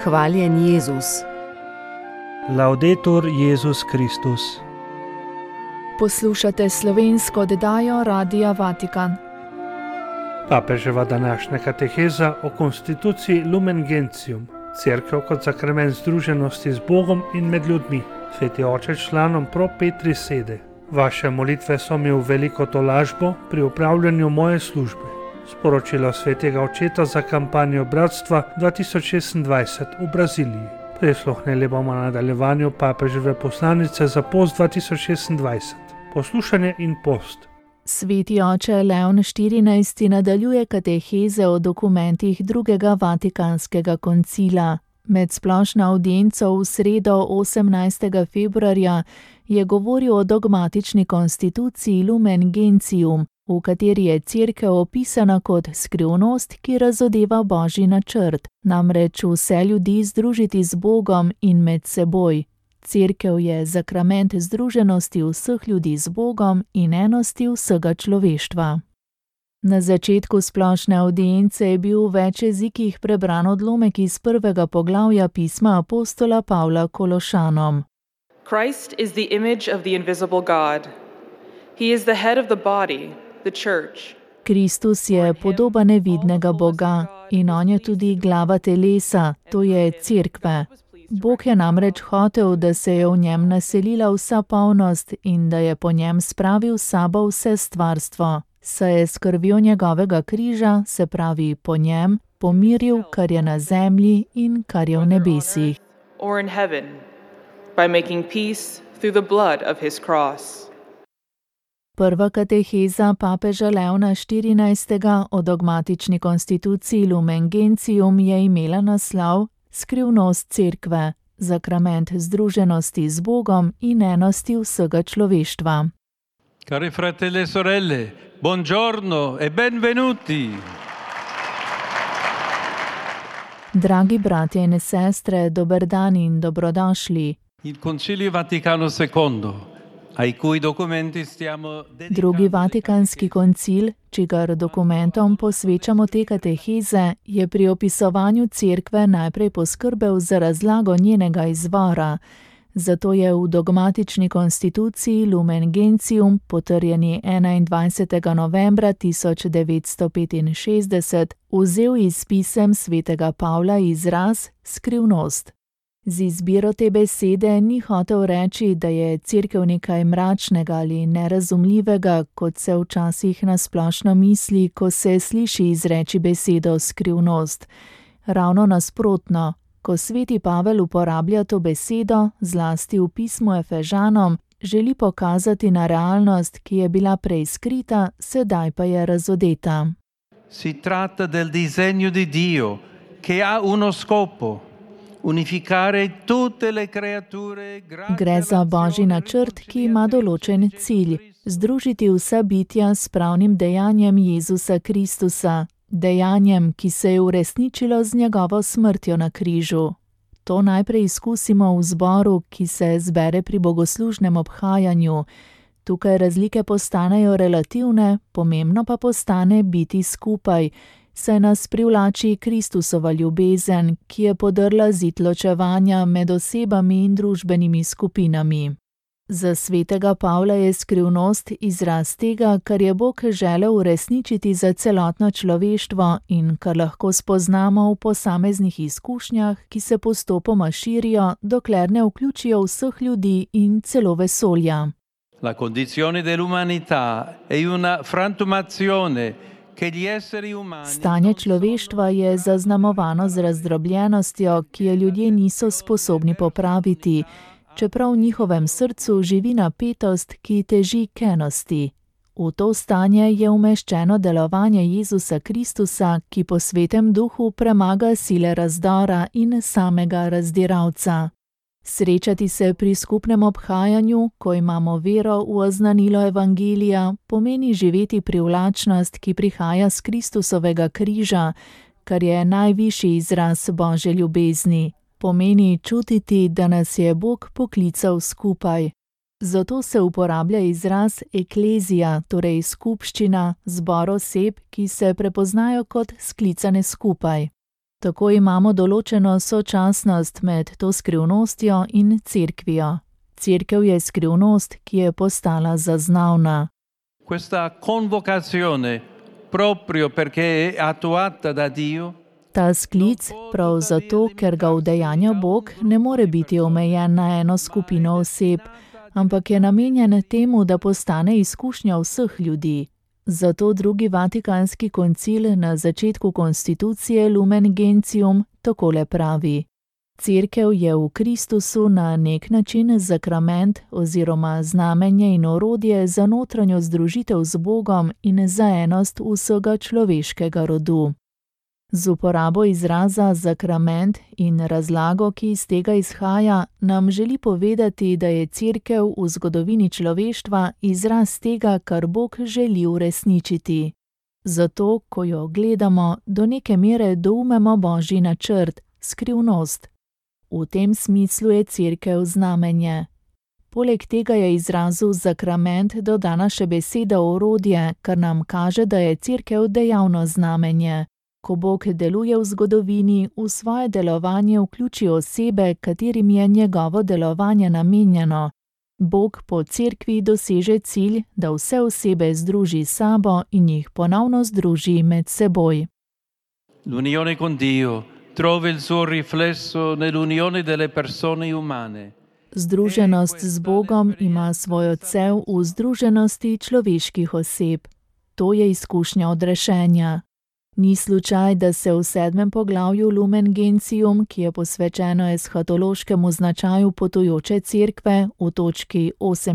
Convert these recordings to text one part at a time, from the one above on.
Hvaljen Jezus. Laudetur Jezus Kristus. Poslušate slovensko oddajo Radia Vatikan. Papeževa današnja kateheza o konstituciji Lumen Gentium, cerkev kot sakrament združenosti z Bogom in med ljudmi. Sveti oče članom Pro Petri sede. Vaše molitve so mi v veliko tolažbo pri upravljanju moje službe. Sporočilo svetega očeta za kampanjo Bratstva 2026 v Braziliji. Prisluhnili bomo nadaljevanju papeževe poslanice za post 2026. Poslušanje in post. Sveti oče Leon XIV. Nadaljuje kateheze o dokumentih drugega Vatikanskega koncila. Med splošno avdienco v sredo 18. februarja je govoril o dogmatični konstituciji Lumen Gentium, v kateri je cerkev opisana kot skrivnost, ki razodeva Božji načrt, namreč vse ljudi združiti z Bogom in med seboj. Cerkev je sakrament združenosti vseh ljudi z Bogom in enosti vsega človeštva. Na začetku splošne avdience je bil v več jezikih prebran odlomek iz prvega poglavja pisma apostola Pavla Kološanom. Christ is the image of the invisible God. He is the head of the body, the church. Kristus je podoba nevidnega Boga in on je tudi glava telesa, to je cerkve. Bog je namreč hotel, da se je v njem naselila vsa polnost in da je po njem spravil s sabo vse stvarstvo. Saj je s krvjo njegovega križa, se pravi po njem, pomiril, kar je na zemlji in kar je v nebesih. Or in heaven, by making peace through the blood of his cross. Prva kateheza papeža Leona XIV. O dogmatični konstituciji Lumen Gentium je imela naslov Skrivnost cerkve, sakrament združenosti z Bogom in enosti vsega človeštva. Cari fratelli e sorelle, buongiorno e benvenuti. Dragi bratje in sestre, dober dan in dobrodošli. Il Concilio Vaticano II, ai cui documenti stiamo dedicando... Drugi Vatikanski koncil, čigar dokumentom posvečamo te kateheze, je pri opisovanju cerkve najprej poskrbel za razlago njenega izvora. Zato je v dogmatični konstituciji Lumen Gentium, potrjeni 21. novembra 1965, vzel iz pisem svetega Pavla izraz skrivnost. Z izbiro te besede ni hotel reči, da je cerkev nekaj mračnega ali nerazumljivega, kot se včasih na splošno misli, ko se sliši izreči besedo skrivnost. Ravno nasprotno. Ko sveti Pavel uporablja to besedo, zlasti v pismu Efežanom, želi pokazati na realnost, ki je bila prej skrita, sedaj pa je razodeta. Si tratta del disegno di Dio, che ha uno scopo, unificare tutte le creature. Gre za Božji načrt, ki ima določen cilj, združiti vsa bitja s pravnim dejanjem Jezusa Kristusa, dejanjem, ki se je uresničilo z njegovo smrtjo na križu. To najprej izkusimo v zboru, ki se zbere pri bogoslužnem obhajanju. Tukaj razlike postanejo relativne, pomembno pa postane biti skupaj, saj nas privlači Kristusova ljubezen, ki je podrla zid ločevanja med osebami in družbenimi skupinami. Za svetega Pavla je skrivnost izraz tega, kar je Bog želel uresničiti za celotno človeštvo in kar lahko spoznamo v posameznih izkušnjah, ki se postopoma širijo, dokler ne vključijo vseh ljudi in celo vesolja. La condizione dell'umanità è una frantumazione che gli esseri umani... Stanje človeštva je zaznamovano z razdrobljenostjo, ki je ljudje niso sposobni popraviti, čeprav v njihovem srcu živi napetost, ki teži k enosti. V to stanje je umeščeno delovanje Jezusa Kristusa, ki po svetem duhu premaga sile razdora in samega razdiralca. Srečati se pri skupnem obhajanju, ko imamo vero v oznanilo evangelija, pomeni živeti privlačnost, ki prihaja s Kristusovega križa, kar je najvišji izraz Božje ljubezni. Pomeni čutiti, da nas je Bog poklical skupaj. Zato se uporablja izraz eklezija, torej skupščina, zbor oseb, ki se prepoznajo kot sklicane skupaj. Tako imamo določeno sočasnost med to skrivnostjo in cerkvijo. Cerkev je skrivnost, ki je postala zaznavna. Questa convocazione, proprio perché è attuata da Dio, Ta sklic, prav zato, ker ga udejanja Bog, ne more biti omejen na eno skupino oseb, ampak je namenjen temu, da postane izkušnja vseh ljudi. Zato drugi Vatikanski koncil na začetku konstitucije Lumen Gentium takole pravi: Cerkev je v Kristusu na nek način zakrament oziroma znamenje in orodje za notranjo združitev z Bogom in za enost vsega človeškega rodu. Z uporabo izraza zakrament in razlago, ki iz tega izhaja, nam želi povedati, da je cerkev v zgodovini človeštva izraz tega, kar Bog želi uresničiti. Zato, ko jo gledamo, do neke mere doumemo Božji načrt, skrivnost. V tem smislu je cerkev znamenje. Poleg tega je izrazu zakrament dodana še beseda orodje, kar nam kaže, da je cerkev dejavno znamenje. Ko Bog deluje v zgodovini, v svoje delovanje vključi osebe, katerim je njegovo delovanje namenjeno. Bog po cerkvi doseže cilj, da vse osebe združi s sabo in jih ponovno združi med seboj. l'unione con Dio trova il suo riflesso nell'unione delle persone umane. Združenost z Bogom ima svoj odsev v združenosti človeških oseb. To je izkušnja odrešenja. Ni slučaj, da se v 7. poglavju Lumen Gentium, ki je posvečeno eshatološkemu značaju potujoče cerkve, v točki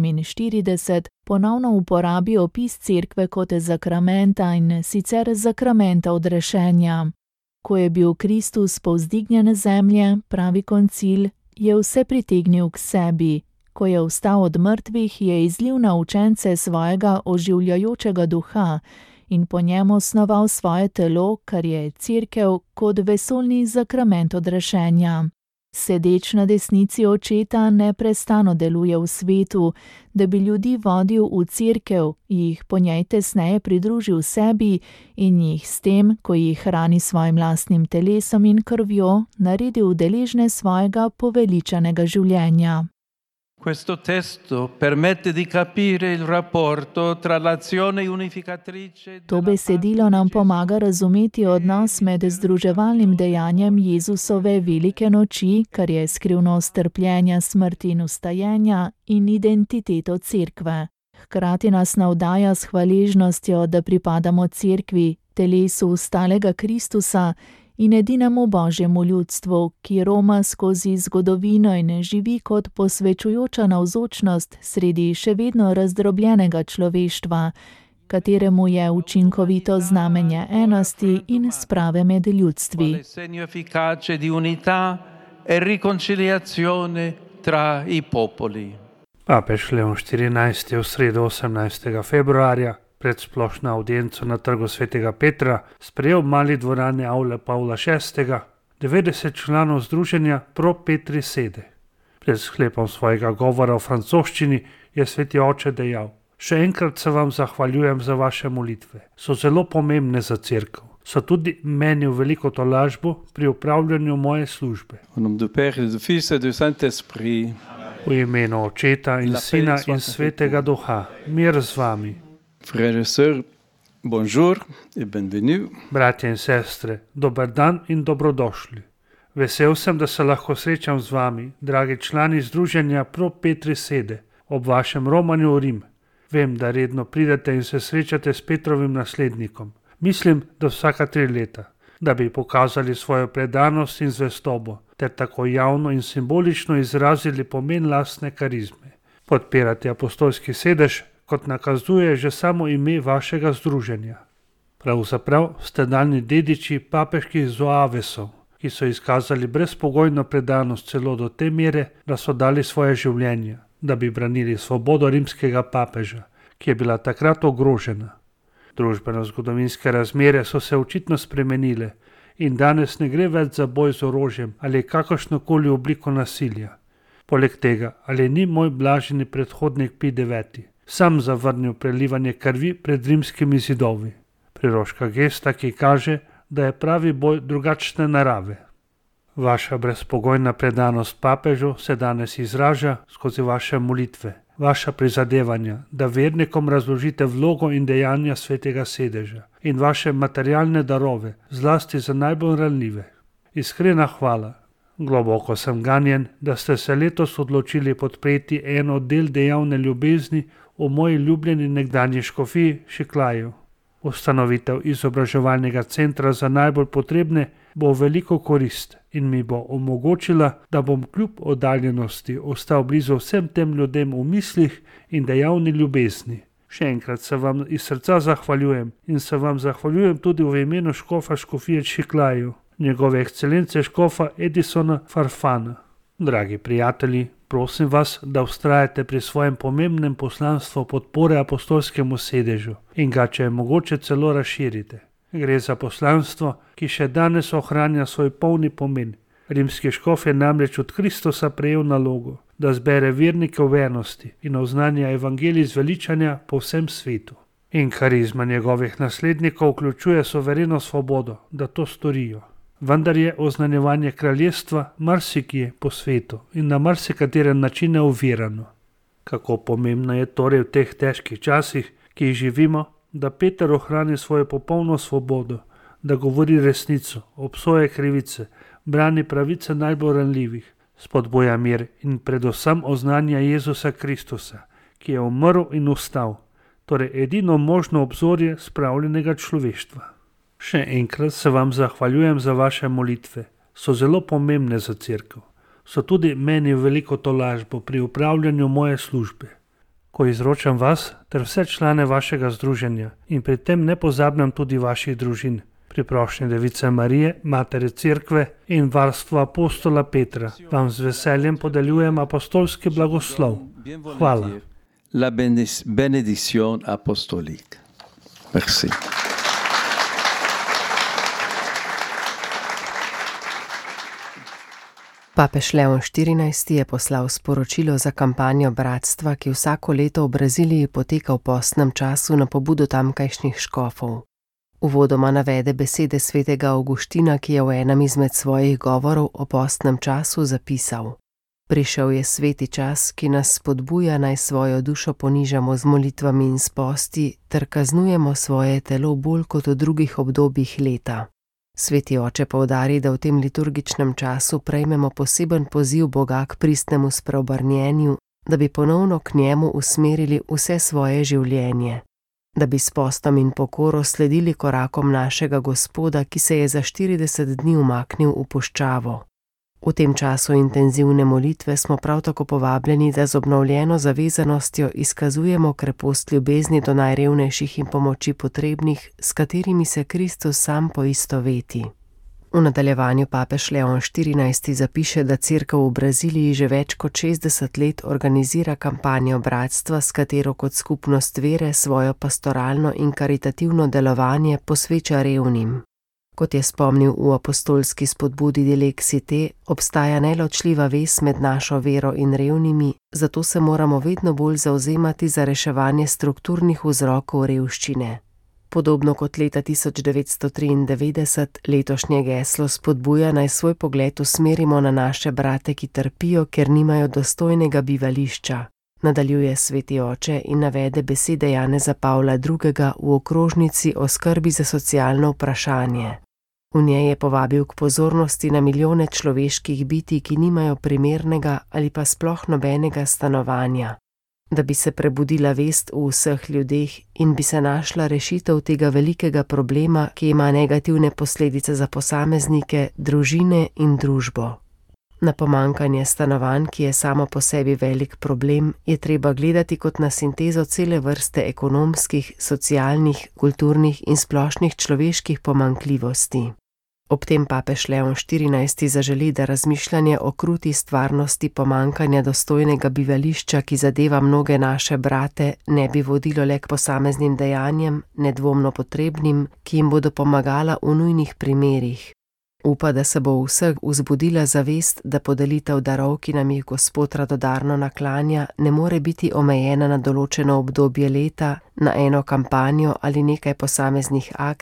48, ponovno uporabi opis cerkve kot zakramenta in sicer zakramenta odrešenja. Ko je bil Kristus povzdignjen z zemlje, pravi koncil, je vse pritegnil k sebi. Ko je vstal od mrtvih, je izlil na učence svojega oživljajočega duha in po njem osnoval svoje telo, kar je cerkev kot vesoljni zakrament odrešenja. Sedeč na desnici očeta neprestano deluje v svetu, da bi ljudi vodil v cerkev, jih po njej tesneje pridružil sebi in jih s tem, ko jih hrani svojim lastnim telesom in krvjo, naredil deležne svojega poveličanega življenja. Questo testo permette di capire il rapporto tra l'azione unificatrice. To besedilo nam pomaga razumeti odnos med združevalnim dejanjem Jezusove velike noči, kar je skrivnost trpljenja, smrti in vstajenja, in identiteto cerkve. Hkrati nas navdaja s hvaležnostjo, da pripadamo cerkvi, telesu vstalega Kristusa in edinemu Božjemu ljudstvu, ki roma skozi zgodovino in živi kot posvečujoča navzočnost sredi še vedno razdrobljenega človeštva, kateremu je učinkovito znamenje enosti in sprave med ljudstvi. Segno efficace di unità e riconciliazione tra i popoli. Papež Leon XIV je v sredo 18. februarja pred splošno audienco na trgu svetega Petra sprejel v mali dvorani avle Pavla VI. 90 članov združenja Pro Petri Sede. Pred sklepom svojega govora v francoščini je sveti oče dejal: Še enkrat se vam zahvaljujem za vaše molitve. So zelo pomembne za cerkev. So tudi meni v veliko tolažbo pri upravljanju moje službe. Au nom du Père et du Fils et du Saint-Esprit. V imenu Očeta in Sina in Svetega Duha, mir z vami. Frères et sœurs, bonjour et bienvenue. Bratje in sestre, dober dan in dobrodošli. Vesel sem, da se lahko srečam z vami, dragi člani združenja Pro Petri Sede, ob vašem romanju v Rim. Vem, da redno pridete in se srečate s Petrovim naslednikom. Mislim, da vsaka 3 leta, da bi pokazali svojo predanost in zvestobo, ter tako javno in simbolično izrazili pomen lastne karizme. Podpirati apostolski sedež, kot nakazuje že samo ime vašega združenja. Pravzaprav ste daljni dediči papeških zoavesov, ki so izkazali brezpogojno predanost celo do te mere, da so dali svoje življenje, da bi branili svobodo rimskega papeža, ki je bila takrat ogrožena. Družbeno-zgodovinske razmere so se očitno spremenile in danes ne gre več za boj z orožjem ali kakršnokoli obliko nasilja. Poleg tega, ali ni moj blaženi predhodnik Pij IX sam zavrnil prelivanje krvi pred rimskimi zidovi. Priroška gesta, ki kaže, da je pravi boj drugačne narave. Vaša brezpogojna predanost papežu se danes izraža skozi vaše molitve, vaša prizadevanja, da vernikom razložite vlogo in dejanja svetega sedeža in vaše materialne darove, zlasti za najbolj ranljive. Iskrena hvala. Globoko sem ganjen, da ste se letos odločili podpreti eno od del dejavne ljubezni v moji ljubljeni nekdanji škofiji Šiklaju. Ustanovitev izobraževalnega centra za najbolj potrebne bo veliko korist in mi bo omogočila, da bom kljub oddaljenosti ostal blizu vsem tem ljudem v mislih in dejavni ljubezni. Še enkrat se vam iz srca zahvaljujem in se vam zahvaljujem tudi v imenu škofa škofije Šiklaju, njegove ekscelence škofa Edisona Farfana. Dragi prijatelji, prosim vas, da vztrajate pri svojem pomembnem poslanstvu podpore apostolskemu sedežu in ga, če je mogoče, celo razširite. Gre za poslanstvo, ki še danes ohranja svoj polni pomen. Rimski škof je namreč od Kristusa prejel nalogo, da zbere vernike v enosti in oznanja evangelij zveličanja po vsem svetu. In karizma njegovih naslednikov vključuje suvereno svobodo, da to storijo. Vendar je oznanjevanje kraljestva marsikje po svetu in na marsikatere načine ovirano. Kako pomembno je torej v teh težkih časih, ki jih živimo, da Peter ohrani svojo popolno svobodo, da govori resnico, obsoja krivice, brani pravice najbolj ranljivih, spodbuja mir in predvsem oznanja Jezusa Kristusa, ki je umrl in vstal, torej edino možno obzorje spravljenega človeštva. Še enkrat se vam zahvaljujem za vaše molitve, so zelo pomembne za cerkev, so tudi meni veliko tolažbo pri upravljanju moje službe. Ko izročam vas ter vse člane vašega združenja in pri tem ne pozabljam tudi vaših družin, pri prošnji Device Marije, Matere Cerkve in varstva apostola Petra, vam z veseljem podeljujem apostolski blagoslov. Hvala. La benediction apostolique. Merci. Papež Leon XIV. Je poslal sporočilo za kampanjo bratstva, ki vsako leto v Braziliji poteka v postnem času na pobudo tamkajšnjih škofov. Uvodoma navede besede svetega Avguština, ki je v enem izmed svojih govorov o postnem času zapisal: Prišel je sveti čas, ki nas spodbuja, naj svojo dušo ponižamo z molitvami in s posti ter kaznujemo svoje telo bolj kot v drugih obdobjih leta. Sveti oče poudari, da v tem liturgičnem času prejmemo poseben poziv Boga k pristnemu spreobrnjenju, da bi ponovno k njemu usmerili vse svoje življenje, da bi s postom in pokoro sledili korakom našega Gospoda, ki se je za 40 dni umaknil v puščavo. V tem času intenzivne molitve smo prav tako povabljeni, da z obnovljeno zavezanostjo izkazujemo krepost ljubezni do najrevnejših in pomoči potrebnih, s katerimi se Kristus sam poistoveti. V nadaljevanju papež Leon XIV. Zapiše, da cerkev v Braziliji že več kot 60 let organizira kampanjo bratstva, s katero kot skupnost vere svojo pastoralno in karitativno delovanje posveča revnim. Kot je spomnil v apostolski spodbudi Dilexite, obstaja neločljiva vez med našo vero in revnimi, zato se moramo vedno bolj zavzemati za reševanje strukturnih vzrokov revščine. Podobno kot leta 1993, letošnje geslo spodbuja, naj svoj pogled usmerimo na naše brate, ki trpijo, ker nimajo dostojnega bivališča. Nadaljuje sveti oče in navede besede Janeza Pavla II. V okrožnici o skrbi za socialno vprašanje. V njej je povabil k pozornosti na milijone človeških bitij, ki nimajo primernega ali pa sploh nobenega stanovanja. Da bi se prebudila vest v vseh ljudeh in bi se našla rešitev tega velikega problema, ki ima negativne posledice za posameznike, družine in družbo. Na pomanjkanje stanovanj, ki je samo po sebi velik problem, je treba gledati kot na sintezo cele vrste ekonomskih, socialnih, kulturnih in splošnih človeških pomanjkljivosti. Ob tem papež Leon XIV. Zaželi, da razmišljanje o kruti stvarnosti pomanjkanja dostojnega bivališča, ki zadeva mnoge naše brate, ne bi vodilo le k posameznim dejanjem, nedvomno potrebnim, ki jim bodo pomagala v nujnih primerih. Upa, da se bo v vseh vzbudila zavest, da podelitev darov, ki nam jih Gospod radodarno naklanja, ne more biti omejena na določeno obdobje leta, na eno kampanjo ali nekaj posameznih akcij,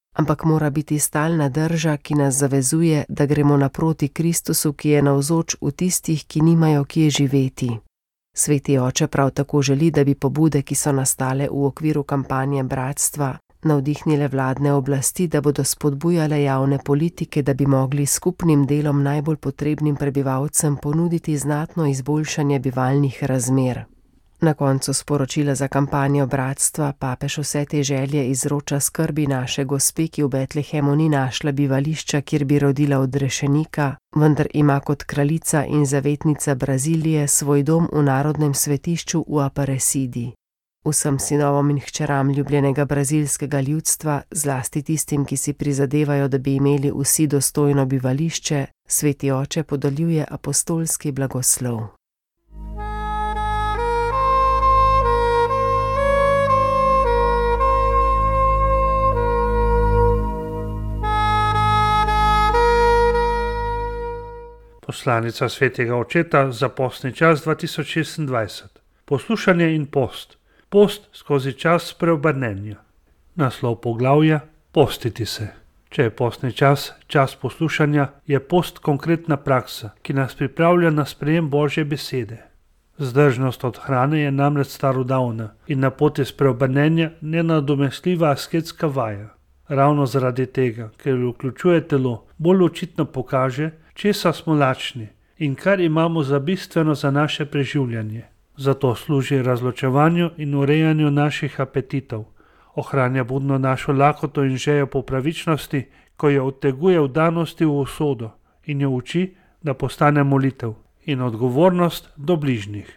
ampak mora biti stalna drža, ki nas zavezuje, da gremo naproti Kristusu, ki je navzoč v tistih, ki nimajo kje živeti. Sveti oče prav tako želi, da bi pobude, ki so nastale v okviru kampanje bratstva, navdihnile vladne oblasti, da bodo spodbujale javne politike, da bi mogli skupnim delom najbolj potrebnim prebivalcem ponuditi znatno izboljšanje bivalnih razmer. Na koncu sporočila za kampanjo bratstva papež vse te želje izroča skrbi naše gospe, ki v Betlehemu ni našla bivališča, kjer bi rodila odrešenika, vendar ima kot kraljica in zavetnica Brazilije svoj dom v narodnem svetišču v Aparecidi. Vsem sinovom in hčeram ljubljenega brazilskega ljudstva, zlasti tistim, ki si prizadevajo, da bi imeli vsi dostojno bivališče, sveti oče podeljuje apostolski blagoslov. Poslanica svetega očeta za postni čas 2026. Poslušanje in post. Post skozi čas preobrnenja. Naslov poglavja: postiti se. Če je postni čas čas poslušanja, je post konkretna praksa, ki nas pripravlja na sprejem Božje besede. Zdržnost od hrane je namreč starodavna in na poti spreobrnenja nenadomestljiva asketska vaja. Ravno zaradi tega, ker vključuje telo, bolj očitno pokaže, česa smo lačni in kar imamo za bistveno za naše preživljanje. Zato služi razločevanju in urejanju naših apetitov, ohranja budno našo lakoto in žejo po pravičnosti, ko jo odteguje v danosti v usodo in jo uči, da postane molitev in odgovornost do bližnjih.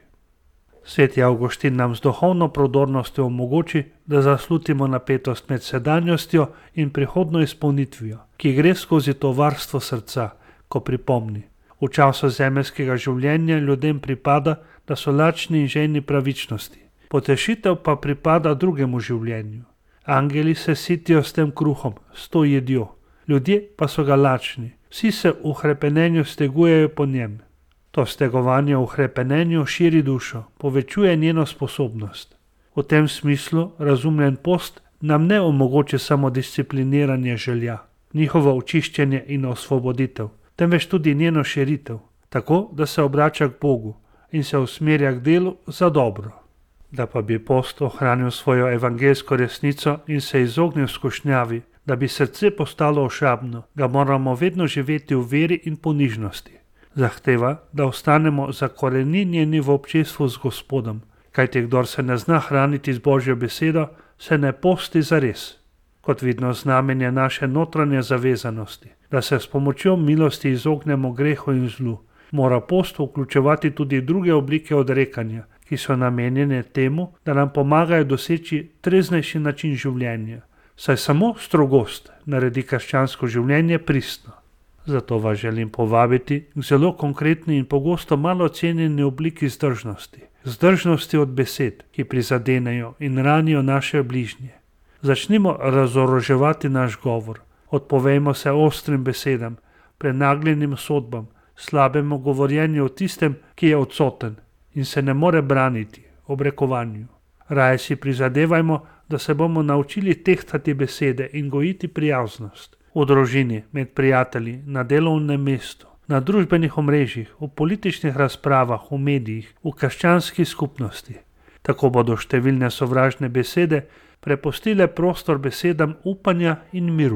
Sveti Avguštin nam z duhovno prodornostjo omogoči, da zaslutimo napetost med sedanjostjo in prihodno izpolnitvijo, ki gre skozi to varstvo srca, ko pripomni: v času zemeljskega življenja ljudem pripada, da so lačni in žejni pravičnosti. Potešitev pa pripada drugemu življenju. Angeli se sitijo s tem kruhom, s to jedjo. Ljudje pa so ga lačni. Vsi se v hrepenenju stegujejo po njem. To stegovanje v hrepenenju širi dušo, povečuje njeno sposobnost. V tem smislu razumljen post nam ne omogoči samo discipliniranje želja, njihovo očiščenje in osvoboditev, temveč tudi njeno širitev, tako da se obrača k Bogu in se usmerja k delu za dobro. Da pa bi post ohranil svojo evangeljsko resnico in se izognil skušnjavi, da bi srce postalo ošabno, ga moramo vedno živeti v veri in ponižnosti. Zahteva, da ostanemo zakoreninjeni v občestvu z Gospodom, kajti kdor se ne zna hraniti z Božjo besedo, se ne posti zares. Kot vidno znamenje naše notranje zavezanosti, da se s pomočjo milosti izognemo grehu in zlu, mora post vključevati tudi druge oblike odrekanja, ki so namenjene temu, da nam pomagajo doseči treznejši način življenja, saj samo strogost naredi krščansko življenje pristno. Zato vas želim povabiti k zelo konkretni in pogosto malo cenjeni obliki zdržnosti. Zdržnosti od besed, ki prizadenejo in ranijo naše bližnje. Začnimo razoroževati naš govor, odpovejmo se ostrim besedam, prenagljenim sodbam, slabemu govorjenju o tistem, ki je odsoten in se ne more braniti, obrekovanju. Raje si prizadevajmo, da se bomo naučili tehtati besede in gojiti prijaznost. V družini, med prijatelji, na delovnem mestu, na družbenih omrežjih, v političnih razpravah, v medijih, v krščanski skupnosti. Tako bodo številne sovražne besede prepustile prostor besedam upanja in miru.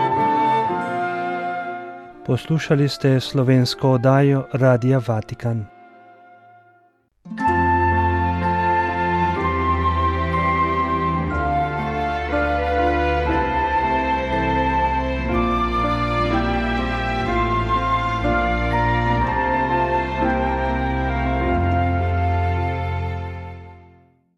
Poslušali ste slovensko oddajo Radia Vatikan.